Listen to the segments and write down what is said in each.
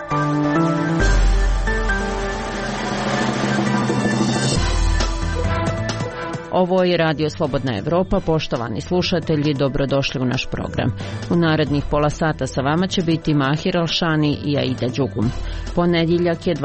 Ovo je Radio Slobodna Evropa. Poštovani slušatelji, dobrodošli u naš program. U narednih pola sata sa vama će biti Mahir Alšani i Aida Đugum. Ponedjeljak je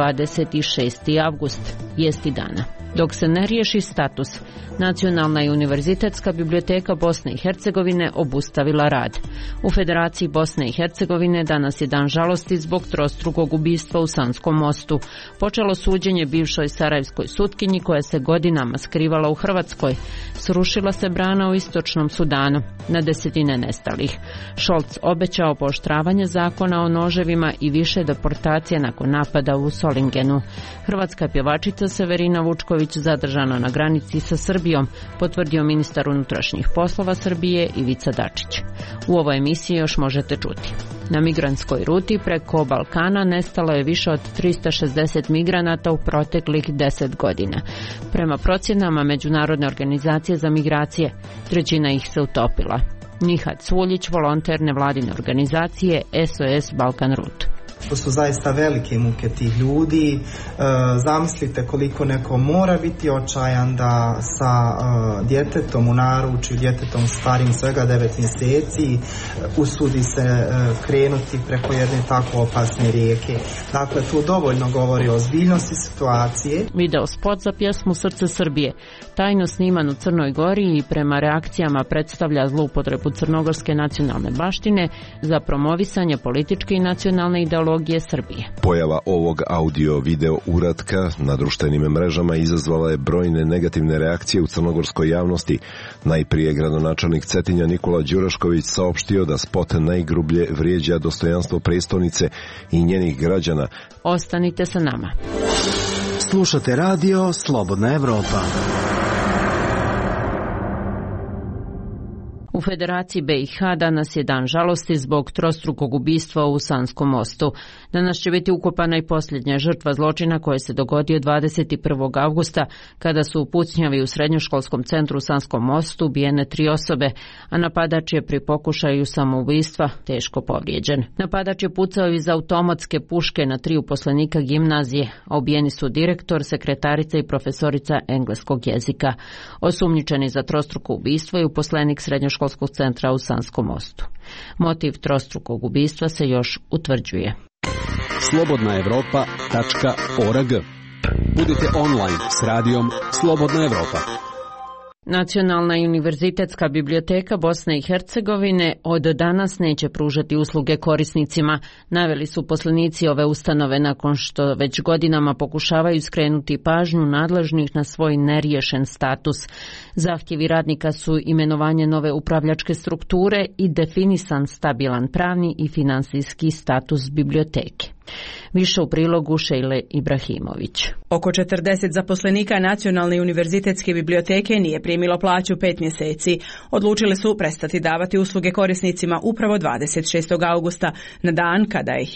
26. avgust, vijesti dana. Dok se ne riješi status, Nacionalna i univerzitetska biblioteka Bosne i Hercegovine obustavila rad. U Federaciji Bosne i Hercegovine danas je dan žalosti zbog trostrukog ubistva u Sanskom mostu. Počelo suđenje bivšoj sarajevskoj sutkinji koja se godinama skrivala u Hrvatskoj. Srušila se brana u Istočnom Sudanu. Na desetine nestalih. Scholz obećao pooštravanje zakona o noževima i više deportacije nakon napada u Solingenu. Hrvatska pjevačica Severina Vučković zadržana na granici sa Srbijom, potvrdio ministar unutrašnjih poslova Srbije Ivica Dačić. U ovoj emisiji još možete čuti. Na migrantskoj ruti preko Balkana nestalo je više od 360 migranata u proteklih 10 godina. Prema procjenama Međunarodne organizacije za migracije, trećina ih se utopila. Nihat Cvuljić, volonter nevladine organizacije SOS Balkan Rut. To su zaista velike muke tih ljudi. Zamislite koliko neko mora biti očajan da sa djetetom u naručju, djetetom starim svega 9 mjeseci, usudi se krenuti preko jedne tako opasne rijeke. Dakle, to dovoljno govori o ozbiljnosti situacije. Video spot za pjesmu Srce Srbije, tajno sniman u Crnoj Gori i prema reakcijama predstavlja zloupotrebu crnogorske nacionalne baštine za promovisanje političke i nacionalne ideologije Srbije. Pojava ovog audio-video uratka na društvenim mrežama izazvala je brojne negativne reakcije u crnogorskoj javnosti. Najprije gradonačelnik Cetinja Nikola Đurašković saopštio da spot najgrublje vrijeđa dostojanstvo prestonice i njenih građana. Ostanite sa nama. Slušate radio Slobodna Evropa. U Federaciji BiH danas je dan žalosti zbog trostrukog ubistva u Sanskom mostu. Danas će biti ukopana i posljednja žrtva zločina koja se dogodio 21. avgusta kada su u pucnjavi u srednjoškolskom centru u Sanskom mostu ubijene 3 osobe, a napadač je pri pokušaju samoubistva teško povrijeđen. Napadač je pucao iz automatske puške na 3 uposlenika gimnazije, a ubijeni su direktor, sekretarica i profesorica engleskog jezika. Osumnjičeni za trostruko ubistvo je uposlenik srednjoškolskog centra u Sanskom mostu. Motiv trostrukog ubistva se još utvrđuje. slobodnaevropa.org. Budite online s radijom Slobodna Evropa. Nacionalna i univerzitetska biblioteka Bosne i Hercegovine od danas neće pružati usluge korisnicima, naveli su uposlenici ove ustanove nakon što već godinama pokušavaju skrenuti pažnju nadležnih na svoj neriješen status. Zahtjevi radnika su imenovanje nove upravljačke strukture i definisan stabilan pravni i finansijski status biblioteke. Više u prilogu Šejle Ibrahimović. Oko 40 zaposlenika Nacionalne univerzitetske biblioteke nije primilo plaću 5 mjeseci. Odlučili su prestati davati usluge korisnicima upravo 26. augusta, na dan kada je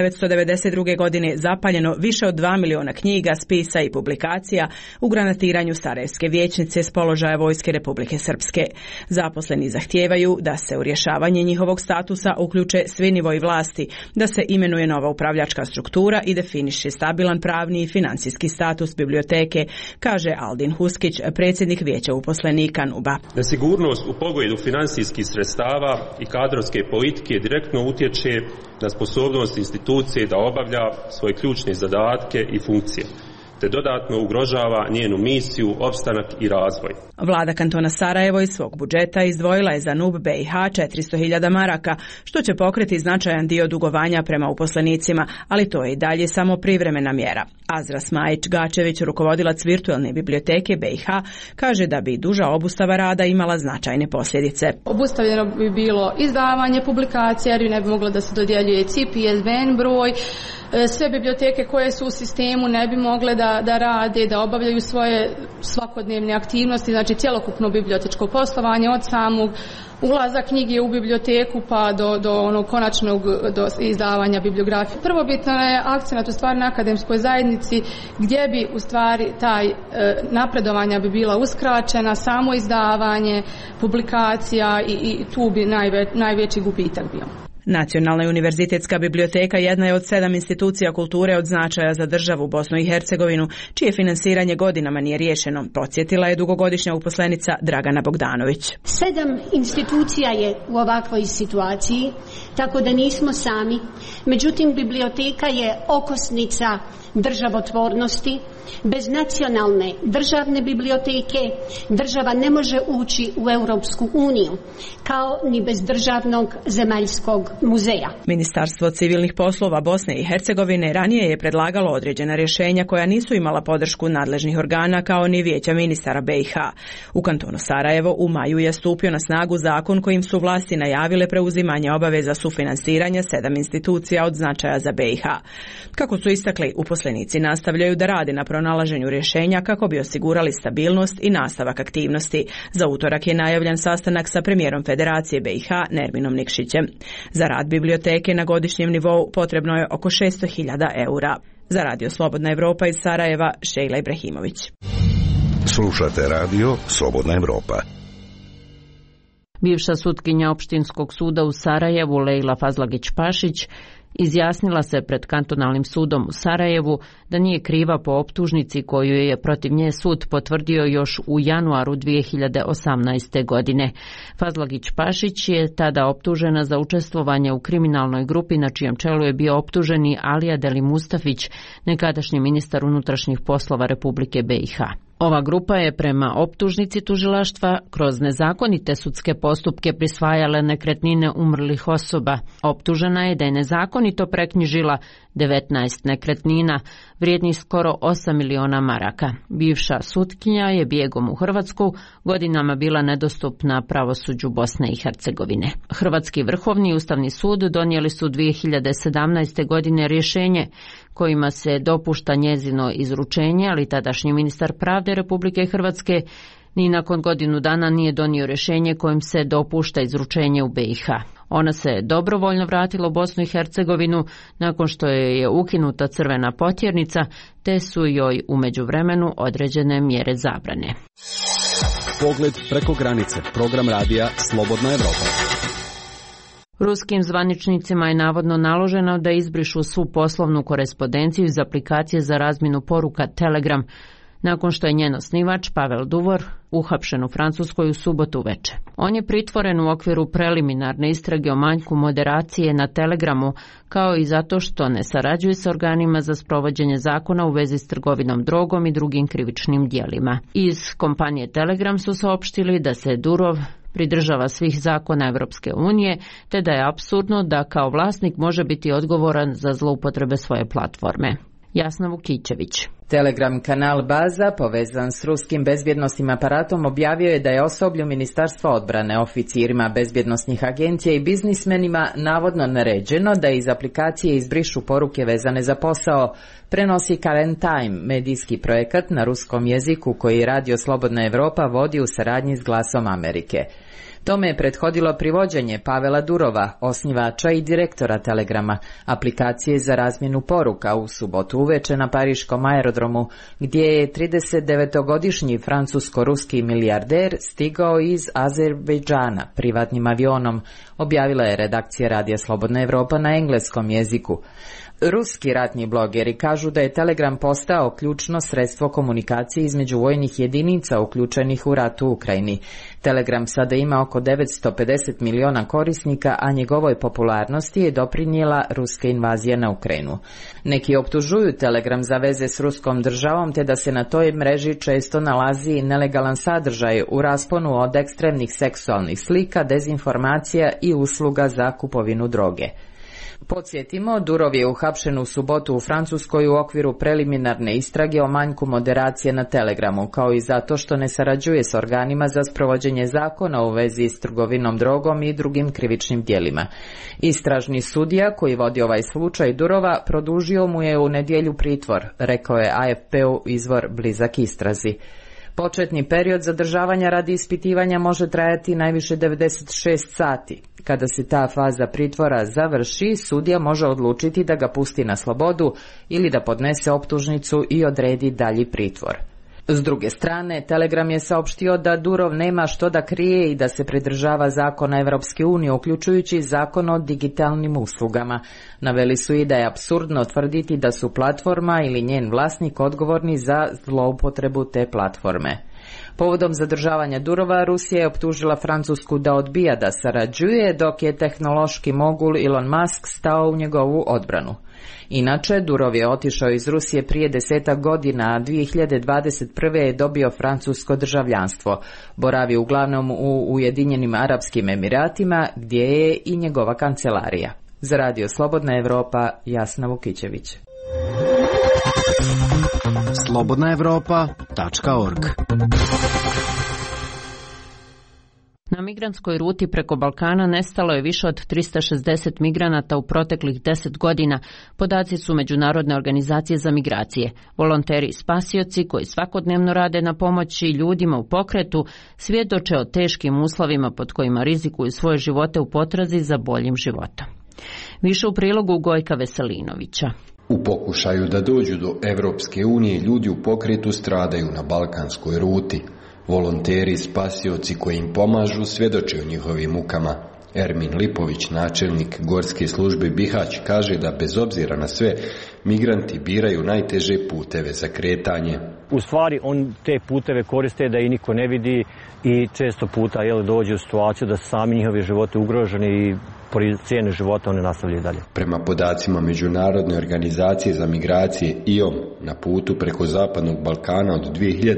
1992. godine zapaljeno više od 2 miliona knjiga, spisa i publikacija u granatiranju Sarajevske vijećnice s položaja Vojske Republike Srpske. Zaposleni zahtijevaju da se u rješavanje njihovog statusa uključe svi nivoji vlasti, da se imenuje nova upravljačka struktura i definiše stabilan pravni i financijski status biblioteke, kaže Aldin Huskić, predsjednik vijeća uposlenika NUB-a. Nesigurnost u pogledu financijskih sredstava i kadrovske politike direktno utječe na sposobnost institucije da obavlja svoje ključne zadatke i funkcije, te dodatno ugrožava njenu misiju, opstanak i razvoj. Vlada kantona Sarajevo iz svog budžeta izdvojila je za NUB BiH 400.000 maraka, što će pokriti značajan dio dugovanja prema uposlenicima, ali to je i dalje samo privremena mjera. Azra Smajić-Gačević, rukovodilac virtualne biblioteke BiH, kaže da bi duža obustava rada imala značajne posljedice. Obustavljeno bi bilo izdavanje publikacija, jer ne bi moglo da se dodjeljuje CIP, ISBN broj, sve biblioteke koje su u sistemu ne bi mogle da rade, da obavljaju svoje svakodnevne aktivnosti, znači cjelokupno bibliotečko poslovanje od samog ulaza knjige u biblioteku pa do onog konačnog izdavanja bibliografije. Prvobitno je akcenat u stvari na akademskoj zajednici gdje bi u stvari taj napredovanja bi bila uskraćena, samo izdavanje publikacija i tu bi najveći gubitak bio. Nacionalna univerzitetska biblioteka jedna je od 7 institucija kulture od značaja za državu Bosnu i Hercegovinu, čije finansiranje godinama nije riješeno, podsjetila je dugogodišnja uposlenica Dragana Bogdanović. 7 institucija je u ovakvoj situaciji, tako da nismo sami. Međutim, biblioteka je okosnica državotvornosti. Bez nacionalne državne biblioteke država ne može ući u Europsku uniju, kao ni bez državnog zemaljskog muzeja. Ministarstvo civilnih poslova Bosne i Hercegovine ranije je predlagalo određena rješenja koja nisu imala podršku nadležnih organa kao ni vijeća ministara BiH. U kantonu Sarajevo u maju je stupio na snagu zakon kojim su vlasti najavile preuzimanje obaveza sufinansiranja 7 institucija od značaja za BiH. Kako su istakli, uposlenici nastavljaju da rade na pronalaženju rješenja kako bi osigurali stabilnost i nastavak aktivnosti. Za utorak je najavljen sastanak sa premijerom Federacije BiH Nerminom Nikšićem. Za rad biblioteke na godišnjem nivou potrebno je oko 600.000 eura. Za Radio Slobodna Evropa iz Sarajeva, Šejla Ibrahimović. Slušate radio Slobodna Evropa. Bivša sutkinja Opštinskog suda u Sarajevu Lejla Fazlagić-Pašić izjasnila se pred kantonalnim sudom u Sarajevu da nije kriva po optužnici koju je protiv nje sud potvrdio još u januaru 2018. godine. Fazlagić-Pašić je tada optužena za učestvovanje u kriminalnoj grupi na čijem čelu je bio optuženi Alija Deli Mustafić, nekadašnji ministar unutrašnjih poslova Republike BiH. Ova grupa je prema optužnici tužilaštva kroz nezakonite sudske postupke prisvajala nekretnine umrlih osoba. Optužena je da je nezakonito preknjižila 19 nekretnina vrijednih skoro 8 miliona maraka. Bivša sutkinja je bijegom u Hrvatsku godinama bila nedostupna pravosuđu Bosne i Hercegovine. Hrvatski Vrhovni i Ustavni sud donijeli su 2017. godine rješenje kojima se dopušta njezino izručenje, ali tadašnji ministar pravde Republike Hrvatske ni nakon godinu dana nije donio rješenje kojim se dopušta izručenje u BiH. Ona se dobrovoljno vratila u Bosnu i Hercegovinu nakon što joj je ukinuta crvena potjernica, te su joj u međuvremenu određene mjere zabrane. Pogled preko granice, program radija Slobodna Evropa. Ruskim zvaničnicima je navodno naloženo da izbrišu svu poslovnu korespondenciju iz aplikacije za razmjenu poruka Telegram, nakon što je njen osnivač Pavel Duvor uhapšen u Francuskoj u subotu uveče. On je pritvoren u okviru preliminarne istrage o manjku moderacije na Telegramu, kao i zato što ne sarađuje s organima za sprovođenje zakona u vezi s trgovinom drogom i drugim krivičnim djelima. Iz kompanije Telegram su saopštili da se Durov pridržava svih zakona Evropske unije, te da je apsurdno da kao vlasnik može biti odgovoran za zloupotrebe svoje platforme. Jasna Vukićević. Telegram kanal Baza, povezan s ruskim bezbjednosnim aparatom, objavio je da je osoblju Ministarstva odbrane, oficirima bezbjednosnih agencija i biznismenima navodno naređeno da iz aplikacije izbrišu poruke vezane za posao, prenosi Current Time, medijski projekat na ruskom jeziku koji Radio Slobodna Evropa vodi u saradnji s Glasom Amerike. Tome je prethodilo privođenje Pavela Durova, osnivača i direktora Telegrama, aplikacije za razmjenu poruka u subotu uveče na pariškom aerodromu, gdje je 39-godišnji francusko-ruski milijarder stigao iz Azerbejdžana privatnim avionom, objavila je redakcija Radija Slobodna Evropa na engleskom jeziku. Ruski ratni blogeri kažu da je Telegram postao ključno sredstvo komunikacije između vojnih jedinica uključenih u rat u Ukrajini. Telegram sada ima oko 950 miliona korisnika, a njegovoj popularnosti je doprinijela ruska invazija na Ukrajinu. Neki optužuju Telegram za veze s ruskom državom, te da se na toj mreži često nalazi nelegalan sadržaj u rasponu od ekstremnih seksualnih slika, dezinformacija i usluga za kupovinu droge. Podsjetimo, Durov je uhapšen u subotu u Francuskoj u okviru preliminarne istrage o manjku moderacije na Telegramu, kao i zato što ne sarađuje s organima za sprovođenje zakona u vezi s trgovinom drogom i drugim krivičnim djelima. Istražni sudija koji vodi ovaj slučaj Durova produžio mu je u nedjelju pritvor, rekao je AFP-u izvor blizak istrazi. Početni period zadržavanja radi ispitivanja može trajati najviše 96 sati. Kada se ta faza pritvora završi, sudija može odlučiti da ga pusti na slobodu ili da podnese optužnicu i odredi dalji pritvor. S druge strane, Telegram je saopštio da Durov nema što da krije i da se pridržava zakona Evropske unije, uključujući zakon o digitalnim uslugama. Naveli su i da je apsurdno tvrditi da su platforma ili njen vlasnik odgovorni za zloupotrebu te platforme. Povodom zadržavanja Durova, Rusija je optužila Francusku da odbija da sarađuje, dok je tehnološki mogul Elon Musk stao u njegovu odbranu. Inače, Durov je otišao iz Rusije prije 10 godina, a 2021. je dobio francusko državljanstvo. Boravi uglavnom u Ujedinjenim Arapskim Emiratima, gdje je i njegova kancelarija. Za Radio Slobodna Evropa, Jasna Vukićević. slobodnaevropa.org. Na migrantskoj ruti preko Balkana nestalo je više od 360 migranata u proteklih 10 godina, podaci su Međunarodne organizacije za migracije. Volonteri i spasioci koji svakodnevno rade na pomoći ljudima u pokretu svjedoče o teškim uslovima pod kojima rizikuju svoje živote u potrazi za boljim životom. Više u prilogu Gojka Veselinovića. U pokušaju da dođu do Evropske unije, ljudi u pokretu stradaju na balkanskoj ruti. Volonteri i spasioci koji im pomažu svjedoče o njihovim mukama. Ermin Lipović, načelnik Gorske službe Bihać, kaže da bez obzira na sve, migranti biraju najteže puteve za kretanje. U stvari, on te puteve koriste da i niko ne vidi i često puta dođe u situaciju da su sami njihovi životi ugroženi i po cijenu života oni nastavljaju dalje. Prema podacima Međunarodne organizacije za migracije IOM, na putu preko Zapadnog Balkana od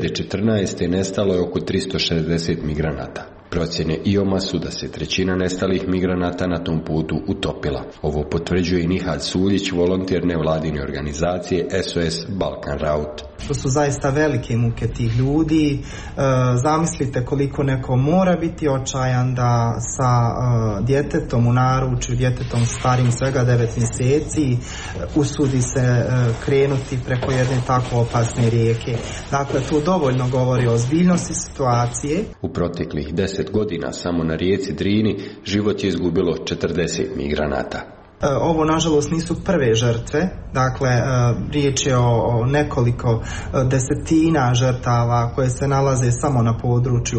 2014. nestalo je oko 360 migranata. Procjene IOM-a su da se trećina nestalih migranata na tom putu utopila. Ovo potvrđuje i Nihad Suljić, volonter nevladine organizacije SOS Balkan Route. To su zaista velike muke tih ljudi. Zamislite koliko neko mora biti očajan da sa djetetom u naručju, djetetom starim svega 9 mjeseci, usudi se krenuti preko jedne tako opasne rijeke. Dakle, to dovoljno govori o ozbiljnosti situacije. U proteklih 10 godina samo na rijeci Drini život je izgubilo 40 migranata. Ovo, nažalost, nisu prve žrtve, dakle, riječ je o nekoliko desetina žrtava koje se nalaze samo na području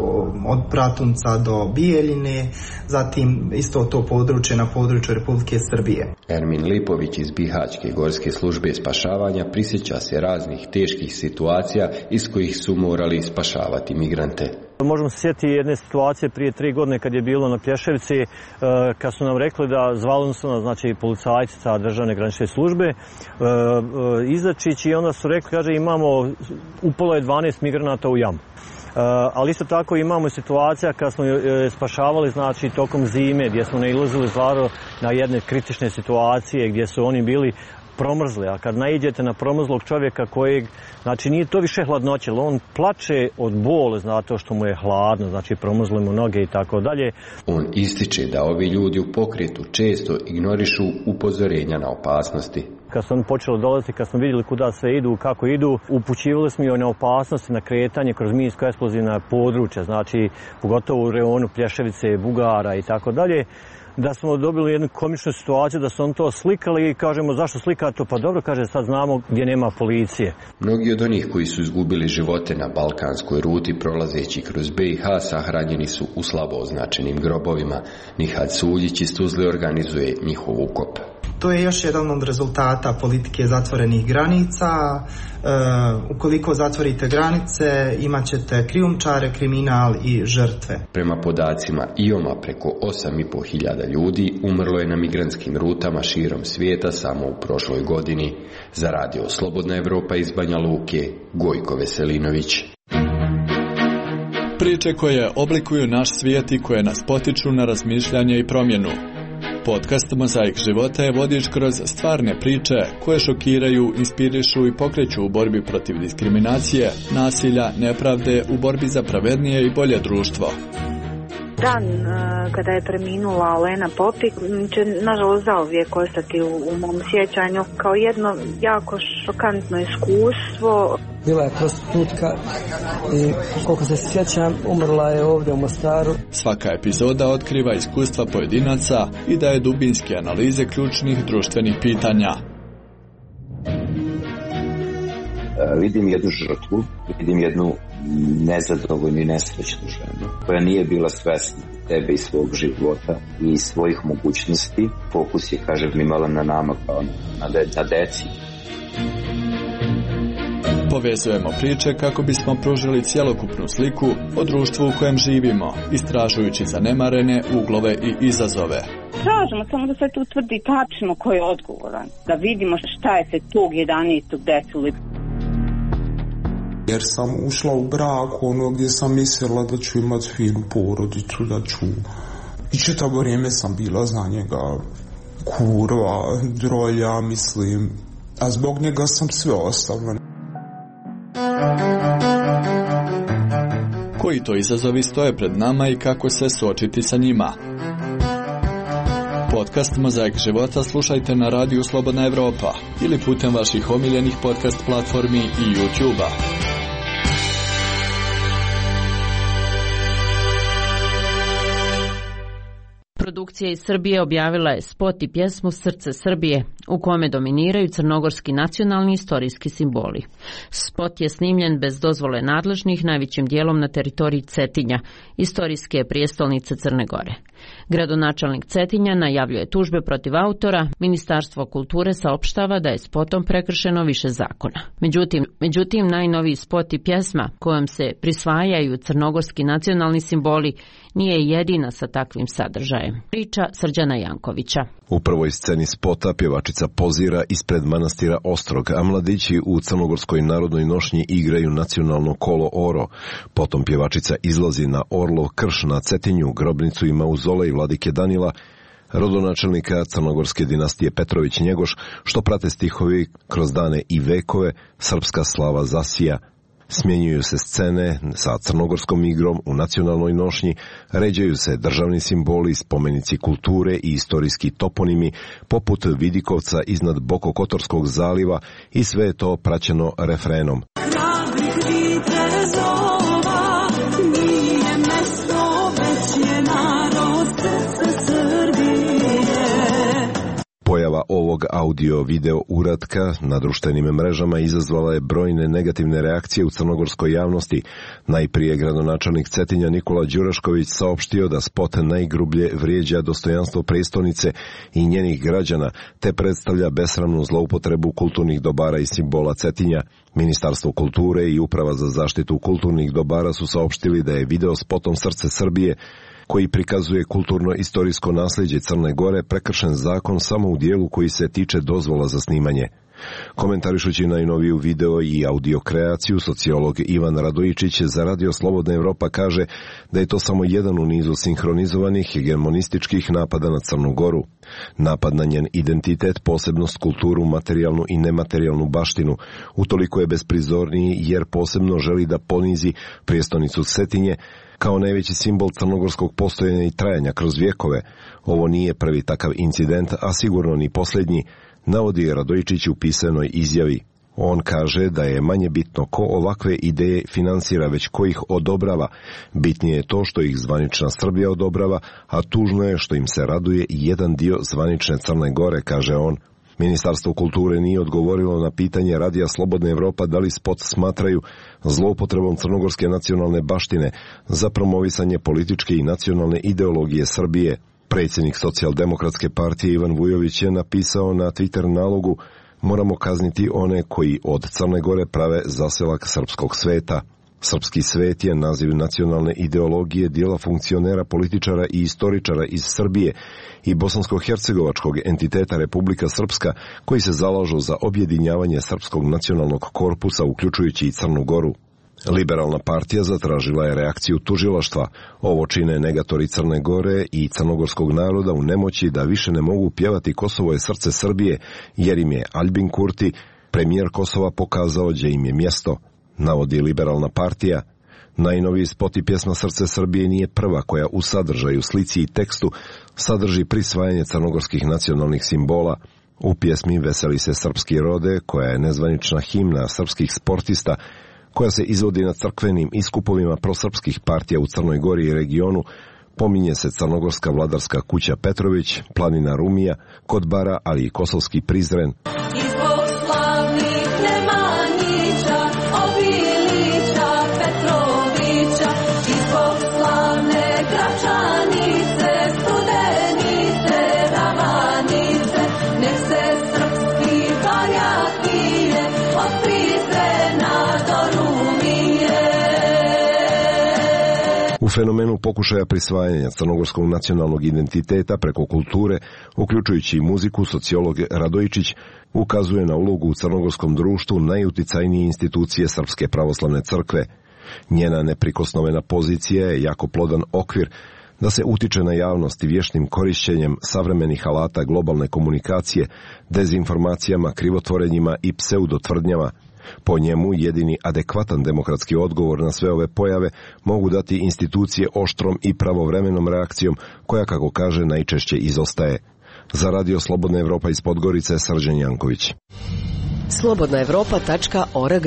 od Bratunca do Bijeljine, zatim isto to područje na području Republike Srbije. Ermin Lipović iz Bihaćke Gorske službe spašavanja prisjeća se raznih teških situacija iz kojih su morali spašavati migrante. Možemo se sjetiti jedne situacije prije 3 godine kad je bilo na Plješevici, kad su nam rekli da zvali su nas, znači policajci sa državne granične službe, Izačić, i onda su rekli, kaže, imamo, upalo je 12 migranata u jamu. Ali isto tako imamo situacija kad smo spašavali, znači, tokom zime, gdje smo nailazili stvarno na jedne kritične situacije gdje su oni bili promrzli, a kad naiđete na promrzlog čovjeka kojeg, znači nije to više hladnoće, on plače od bole zato što mu je hladno, znači promrzli mu noge i tako dalje. On ističe da ovi ljudi u pokretu često ignorišu upozorenja na opasnosti. Kad su oni počeli dolaziti, kad smo vidjeli kuda sve idu, kako idu, upućivali smo i na opasnosti na kretanje kroz minsko-eksplozivna područja, znači pogotovo u reonu Plješevice, Bugara i tako dalje. Da smo dobili jednu komičnu situaciju da su on to slikali i kažemo zašto slika to, pa dobro, kaže, sad znamo gdje nema policije. Mnogi od onih koji su izgubili živote na balkanskoj ruti prolazeći kroz BiH sahranjeni su u slabo označenim grobovima. Nihad Suljić iz Tuzle organizuje njihov ukop. To je još jedan od rezultata politike zatvorenih granica. Ukoliko zatvorite granice, imat ćete krijumčare, kriminal i žrtve. Prema podacima IOM-a preko 8.500 ljudi umrlo je na migrantskim rutama širom svijeta samo u prošloj godini. Za Radio Slobodna Evropa iz Banja Luke, Gojko Veselinović. Priče koje oblikuju naš svijet i koje nas potiču na razmišljanje i promjenu. Podcast Mozaik života je vodič kroz stvarne priče koje šokiraju, inspirišu i pokreću u borbi protiv diskriminacije, nasilja, nepravde, u borbi za pravednije i bolje društvo. Dan kada je preminula Olena Popik će nažalost zauvijek ostati u mom sjećanju kao jedno jako šokantno iskustvo. Bila je prostitutka i koliko se sjećam umrla je ovdje u Mostaru. Svaka epizoda otkriva iskustva pojedinaca i daje dubinske analize ključnih društvenih pitanja. Vidim jednu žrtvu, vidim jednu nezadovoljnu i nesrećnu ženu koja nije bila svesna tebe i svog života i svojih mogućnosti. Fokus je, kažem, imala na nama kao na deci. Povezujemo priče kako bismo pružili cjelokupnu sliku o društvu u kojem živimo, istražujući zanemarene uglove i izazove. Tražimo samo da se tu utvrdi tačno ko je odgovoran, da vidimo šta je se tog 11. desilo. Jer sam ušla u brak gdje sam mislila da ću imati finu porodicu, da ću... I čitavo vrijeme sam bila za njega kurva, drolja, mislim, a zbog njega sam sve ostavila. Koji to izazovi stoje pred nama i kako se suočiti sa njima? Podcast Mozaik života slušajte na radiju Slobodna Evropa ili putem vaših omiljenih podcast platformi i YouTube-a. Produkcija iz Srbije objavila je spot i pjesmu Srce Srbije, u kome dominiraju crnogorski nacionalni istorijski simboli. Spot je snimljen bez dozvole nadležnih, najvećim dijelom na teritoriji Cetinja, istorijske prijestolnice Crne Gore. Gradonačelnik Cetinja najavljuje tužbe protiv autora, Ministarstvo kulture saopštava da je spotom prekršeno više zakona. Međutim, najnoviji spot i pjesma kojom se prisvajaju crnogorski nacionalni simboli nije jedina sa takvim sadržajem. Priča Srđana Jankovića. U prvoj sceni spota pjevačica pozira ispred manastira Ostrog, a mladići u crnogorskoj narodnoj nošnji igraju nacionalno kolo oro. Potom pjevačica izlazi na Orlov krš na Cetinju, grobnicu i mauzolej vladike Danila, rodonačelnika crnogorske dinastije Petrović Njegoš, što prate stihovi kroz dane i vekove, srpska slava zasija. Smjenjuju se scene sa crnogorskom igrom u nacionalnoj nošnji, ređaju se državni simboli, spomenici kulture i istorijski toponimi, poput Vidikovca iznad Bokokotorskog zaliva, i sve je to praćeno refrenom. Pojava ovog audio-video uratka na društvenim mrežama izazvala je brojne negativne reakcije u crnogorskoj javnosti. Najprije gradonačelnik Cetinja Nikola Đurašković saopštio da spot najgrublje vrijeđa dostojanstvo prestolnice i njenih građana, te predstavlja besramnu zloupotrebu kulturnih dobara i simbola Cetinja. Ministarstvo kulture i Uprava za zaštitu kulturnih dobara su saopštili da je video spotom Srce Srbije, koji prikazuje kulturno-istorijsko nasljeđe Crne Gore, prekršen zakon samo u dijelu koji se tiče dozvola za snimanje. Komentarišući najnoviju video i audio kreaciju, sociolog Ivan Radojičić za Radio Slobodna Evropa kaže da je to samo jedan u nizu sinhronizovanih hegemonističkih napada na Crnu Goru. Napad na njen identitet, posebnost, kulturu, materijalnu i nematerijalnu baštinu, utoliko je besprizorniji jer posebno želi da ponizi prijestolnicu Cetinje kao najveći simbol crnogorskog postojanja i trajanja kroz vjekove. Ovo nije prvi takav incident, a sigurno ni posljednji, navodi Radojičić u pisanoj izjavi. On kaže da je manje bitno ko ovakve ideje finansira, već ko ih odobrava. Bitnije je to što ih zvanična Srbija odobrava, a tužno je što im se raduje i jedan dio zvanične Crne Gore, kaže on. Ministarstvo kulture nije odgovorilo na pitanje Radija Slobodna Evropa da li spot smatraju zloupotrebom crnogorske nacionalne baštine za promovisanje političke i nacionalne ideologije Srbije. Predsjednik Socijaldemokratske partije Ivan Vujović je napisao na Twitter nalogu: moramo kazniti one koji od Crne Gore prave zaselak srpskog sveta. Srpski svet je naziv nacionalne ideologije dijela funkcionera, političara i istoričara iz Srbije i bosansko-hercegovačkog entiteta Republika Srpska, koji se zalažu za objedinjavanje srpskog nacionalnog korpusa, uključujući i Crnu Goru. Liberalna partija zatražila je reakciju tužilaštva. Ovo čine negatori Crne Gore i crnogorskog naroda u nemoći da više ne mogu pjevati Kosovo je srce Srbije, jer im je Aljbin Kurti, premijer Kosova, pokazao gdje im je mjesto, navodi Liberalna partija. Najnoviji spot i pjesma Srce Srbije nije prva koja u sadržaju, slici i tekstu sadrži prisvajanje crnogorskih nacionalnih simbola. U pjesmi Veseli se srpski rode, koja je nezvanična himna srpskih sportista, koja se izvodi na crkvenim iskupovima prosrpskih partija u Crnoj Gori i regionu, pominje se crnogorska vladarska kuća Petrović, planina Rumija, Kotbara, ali i kosovski Prizren. Izbog slavnih Nemanjića fenomenu pokušaja prisvajanja crnogorskog nacionalnog identiteta preko kulture, uključujući i muziku, sociolog Radojičić ukazuje na ulogu u crnogorskom društvu najuticajnije institucije Srpske pravoslavne crkve. Njena neprikosnovena pozicija je jako plodan okvir da se utiče na javnost i vještim korišćenjem savremenih alata globalne komunikacije, dezinformacijama, krivotvorenjima i pseudotvrdnjama. Po njemu jedini adekvatan demokratski odgovor na sve ove pojave mogu dati institucije oštrom i pravovremenom reakcijom koja, kako kaže, najčešće izostaje. Za Radio Slobodna Evropa iz Podgorice, Srđan Janković. slobodnaevropa.org.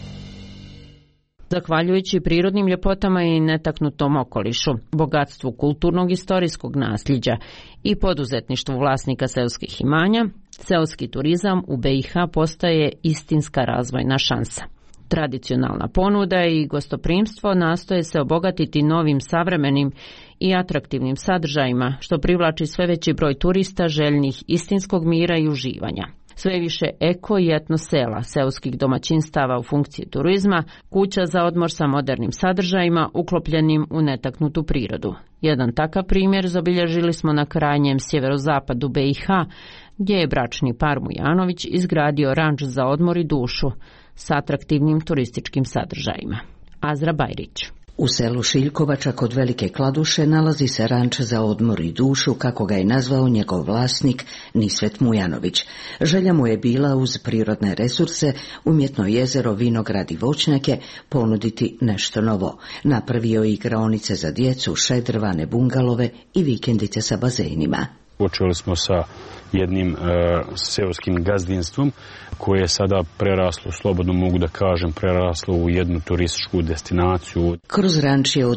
Zahvaljujući prirodnim ljepotama i netaknutom okolišu, bogatstvu kulturnog istorijskog nasljeđa i poduzetništvu vlasnika seoskih imanja, seoski turizam u BiH postaje istinska razvojna šansa. Tradicionalna ponuda i gostoprimstvo nastoje se obogatiti novim savremenim i atraktivnim sadržajima, što privlači sve veći broj turista željnih istinskog mira i uživanja. Sve više eko i etno sela, seoskih domaćinstava u funkciji turizma, kuća za odmor sa modernim sadržajima uklopljenim u netaknutu prirodu. Jedan takav primjer zabilježili smo na krajnjem sjeverozapadu BiH, gdje je bračni par Mujanović izgradio ranč za odmor i dušu s atraktivnim turističkim sadržajima. Azra Bajrić. U selu Šiljkovača kod Velike Kladuše nalazi se ranč za odmor i dušu, kako ga je nazvao njegov vlasnik Nisvet Mujanović. Želja mu je bila uz prirodne resurse, umjetno jezero, vinograd i voćnjake ponuditi nešto novo. Napravio je igraonice za djecu, šedrvane bungalove i vikendice sa bazenima. Počeli smo sa jednim seoskim gazdinstvom koje je sada preraslo, slobodno mogu da kažem, preraslo u jednu turističku destinaciju. Kroz ranč je od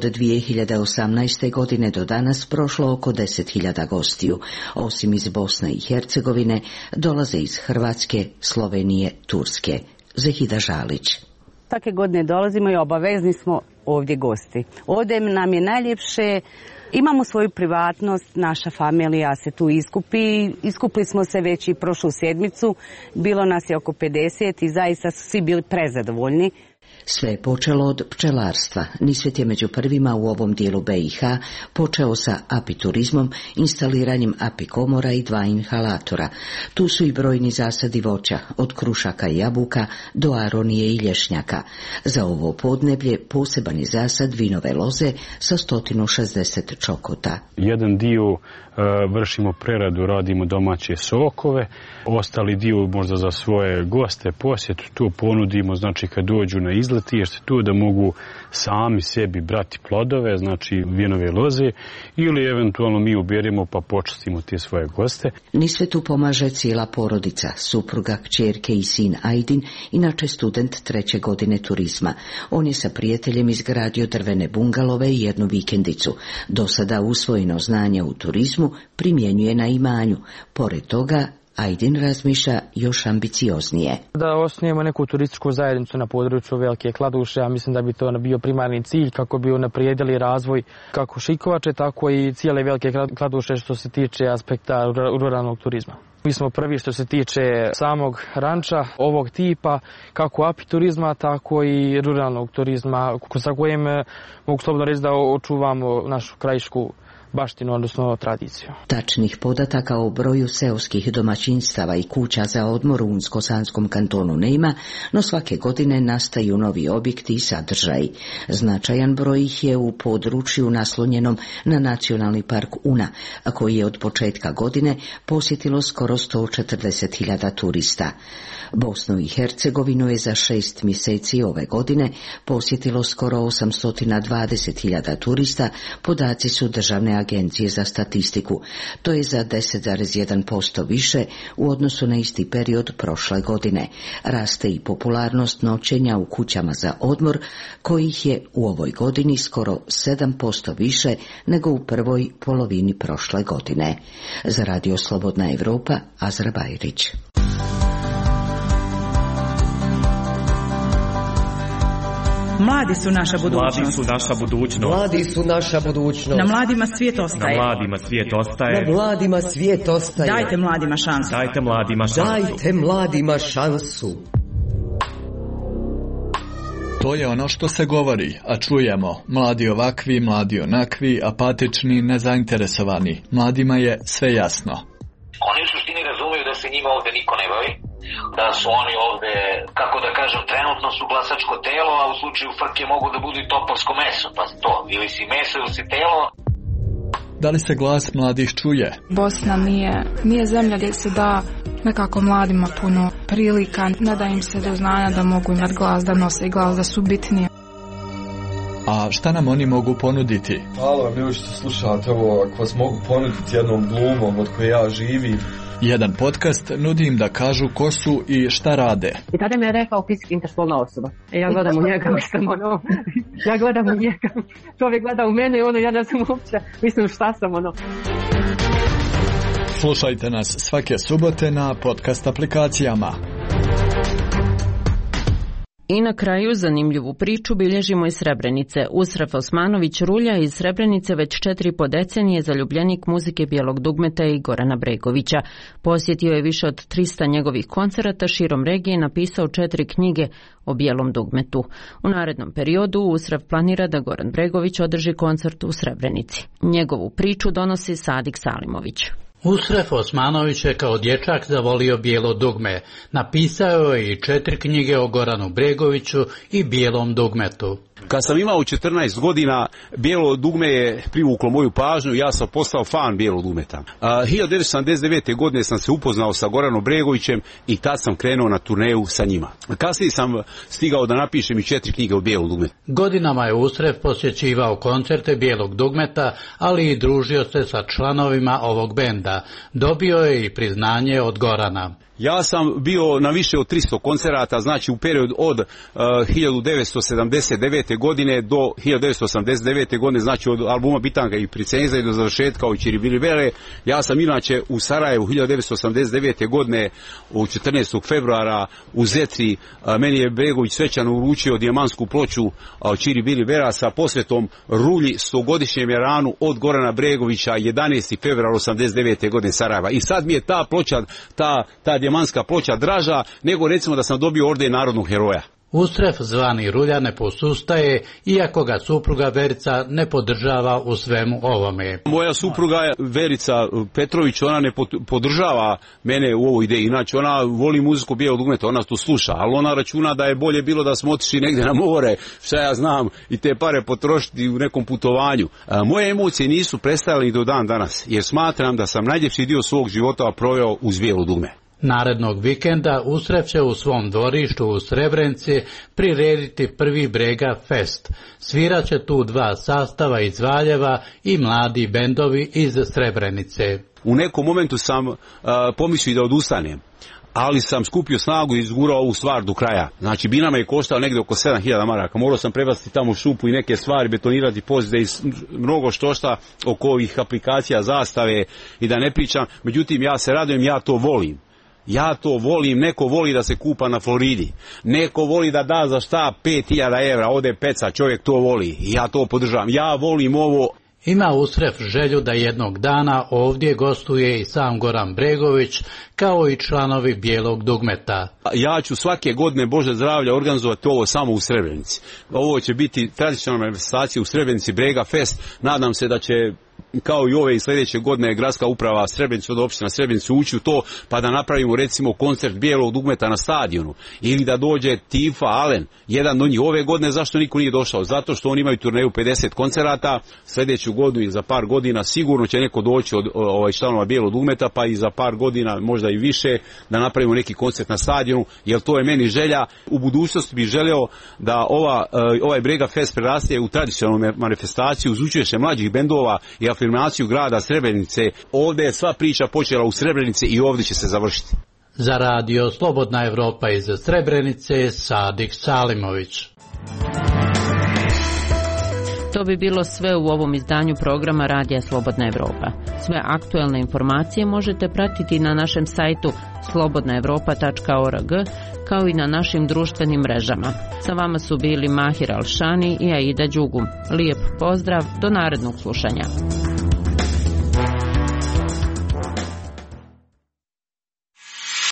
2018. godine do danas prošlo oko 10.000 gostiju. Osim iz Bosne i Hercegovine, dolaze iz Hrvatske, Slovenije, Turske. Zahida Žalić. Svake godine dolazimo i obavezni smo ovdje gosti. Ovdje nam je najljepše. Imamo svoju privatnost, naša familija se tu iskupi. Iskupili smo se već i prošlu sedmicu, bilo nas je oko 50 i zaista su svi bili prezadovoljni. Sve je počelo od pčelarstva. Nisvet je među prvima u ovom dijelu BiH počeo sa apiturizmom, instaliranjem apikomora i 2 inhalatora. Tu su i brojni zasadi voća, od krušaka i jabuka do aronije i lješnjaka. Za ovo podneblje poseban je zasad vinove loze sa 160 čokota. Jedan dio vršimo preradu, radimo domaće sokove, ostali dio možda za svoje goste, posjetu, tu ponudimo, znači kad dođu na izletište, tu da mogu sami sebi brati plodove, znači vinove loze, ili eventualno mi uberemo pa počastimo te svoje goste. Nisvetu pomaže cijela porodica, supruga, kćerke i sin Ajdin, inače student 3. godine turizma. On je sa prijateljem izgradio drvene bungalove i jednu vikendicu. Do sada usvojeno znanje u turizmu primjenjuje na imanju. Pored toga, Ajdin razmišlja još ambicioznije. Da osnujemo neku turističku zajednicu na području Velike Kladuše, ja mislim da bi to bio primarni cilj kako bi unaprijedili razvoj kako Šiljkovače, tako i cijele Velike Kladuše što se tiče aspekta ruralnog turizma. Mi smo prvi što se tiče samog ranča ovog tipa, kako apiturizma, tako i ruralnog turizma, sa kojim mogu slobodno reći da očuvamo našu krajišku baštinu, odnosno tradiciju. Tačnih podataka o broju seoskih domaćinstava i kuća za odmor u Unsko-Sanskom kantonu nema, no svake godine nastaju novi objekti i sadržaji. Značajan broj ih je u području naslonjenom na Nacionalni park Una, a koji je od početka godine posjetilo skoro 140.000 turista. Bosnu i Hercegovinu je za 6 mjeseci ove godine posjetilo skoro 820.000 turista, podaci su Državne agencije za statistiku. To je za 10,1% više u odnosu na isti period prošle godine. Raste i popularnost noćenja u kućama za odmor, kojih je u ovoj godini skoro 7% više nego u prvoj polovini prošle godine. Za Radio Slobodna Evropa, Azra Bajrić. Mladi su naša budućnost. Mladi su naša budućnost. Mladi su naša budućnost. Na mladima svijet ostaje. Na mladima svijet ostaje. Na mladima svijet ostaje. Dajte mladima šansu. Dajte mladima šansu. Dajte mladima šansu. To je ono što se govori, a čujemo. Mladi ovakvi, mladi onakvi, apatični, nezainteresovani. Mladima je sve jasno. Oni u suštini razumeju da se njima ovde niko ne bavi, da su oni ovde, kako da kažem, trenutno su glasačko telo, a u slučaju frke mogu da budu i topovsko meso, pa to, ili si meso ili si telo. Da li se glas mladih čuje? Bosna nije zemlja gdje se da nekako mladima puno prilika, ne da im se do znanja da mogu imati glas, da nose glas, da su bitnije. A šta nam oni mogu ponuditi? Hvala vam ljudi što slušate ovo, ako vas mogu ponuditi jednom glumom od koje ja živim. Jedan podcast nudi im da kažu ko su i šta rade. I tada mi je rekao fizički interspolna osoba. Ja gledam u njega, ja gledam u njega. Čovjek gleda u mene i ja ne znam uopće, mislim šta sam Slušajte nas svake subote na podcast aplikacijama. I na kraju zanimljivu priču bilježimo iz Srebrenice. Usref Osmanović Rulja iz Srebrenice već 4,5 decenije zaljubljenik muzike Bijelog dugmeta i Gorana Bregovića. Posjetio je više od 300 njegovih koncerata širom regije i napisao 4 knjige o Bijelom dugmetu. U narednom periodu Usref planira da Goran Bregović održi koncert u Srebrenici. Njegovu priču donosi Sadik Salimović. Usref Osmanović je kao dječak zavolio Bijelo dugme. Napisao je i 4 knjige o Goranu Bregoviću i Bijelom dugmetu. Kad sam imao 14 godina, Bijelo dugme je privuklo moju pažnju, ja sam postao fan Bijelog dugmeta. 1979. godine sam se upoznao sa Goranom Bregovićem i tad sam krenuo na turneju sa njima. Kasnije sam stigao da napišem i 4 knjige o Bijelom dugmetu. Godinama je Usref posjećivao koncerte Bijelog dugmeta, ali i družio se sa članovima ovog benda. Dobio je i priznanje od Gorana. Ja sam bio na više od 300 koncerata, znači u period od 1979. godine do 1989. godine, znači od albuma Bitanka i Pricenza i do završetka u Čiri Bili Vele. Ja sam inače u Sarajevu 1989. godine u 14. februara u Zeci, meni je Bregović svečano uručio dijamantsku ploču Čiri Bili Vera sa posvetom Rulji 100-godišnjem ranu od Gorana Bregovića 11. februara 89. godine Sarajeva. I sad mi je ta ploča, ta dijamantska ploča draža nego recimo da sam dobio orden narodnog heroja. Usref zvani Rulja ne posustaje, iako ga supruga Verica ne podržava u svemu ovome. Moja supruga Verica Petrović, ona ne podržava mene u ovoj ideji, inače ona voli muziku Bijelog dugmeta, ona to sluša, ali ona računa da je bolje bilo da smo otišli negdje na more, šta ja znam, i te pare potrošiti u nekom putovanju. Moje emocije nisu prestajale i do dan danas, jer smatram da sam najljepši dio svog života proveo uz Bijelo dugme. Narednog vikenda Usref će u svom dvorištu u Srebrenici prirediti prvi Brega Fest. Svirat će tu 2 sastava iz Valjeva i mladi bendovi iz Srebrenice. U nekom momentu sam pomislio da odustanem, ali sam skupio snagu i izgurao ovu stvar do kraja. Znači, bina me je koštao negdje oko 7.000 maraka. Morao sam prebaciti tamo šupu i neke stvari, betonirati pozide i mnogo štošta oko ovih aplikacija, zastave i da ne pričam. Međutim, ja se radujem, ja to volim. Ja to volim, neko voli da se kupa na Floridi, neko voli da da za šta 5.000 evra, ode peca, čovjek to voli i ja to podržavam, ja volim ovo. Ima Usref želju da jednog dana ovdje gostuje i sam Goran Bregović, kao i članovi Bijelog dugmeta. Ja ću svake godine, Bože zdravlja, organizovati ovo samo u Srebrenici. Ovo će biti tradicionalna manifestacija u Srebrenici, Brega Fest. Nadam se da će, kao i ove i sljedeće godine, gradska uprava Srebrenice od opština Srebrenice ući u to, pa da napravimo recimo koncert Bijelog dugmeta na stadionu, ili da dođe Tifa Alen, jedan do njih. Ove godine zašto niko nije došao? Zato što oni imaju turneju 50 koncerata, sljedeću godinu i za par godina sigurno će neko doći od članova Bijelog dugmeta, pa i za par godina, možda i više, da napravimo neki koncert na stadionu, jer to je meni želja. U budućnosti bih želeo da ovaj Brega Fest preraste u tradicionalnu manifestaciju uz učešće mlađih bendova i afirmaciju grada Srebrenice. Ovdje je sva priča počela u Srebrenici i ovdje će se završiti. Za radio Slobodna Evropa iz Srebrenice, Sadik Salimović. To bi bilo sve u ovom izdanju programa Radija Slobodna Evropa. Sve aktuelne informacije možete pratiti na našem sajtu slobodnaevropa.org, kao i na našim društvenim mrežama. Sa vama su bili Mahir Alšani i Aida Đugum. Lijep pozdrav, do narednog slušanja.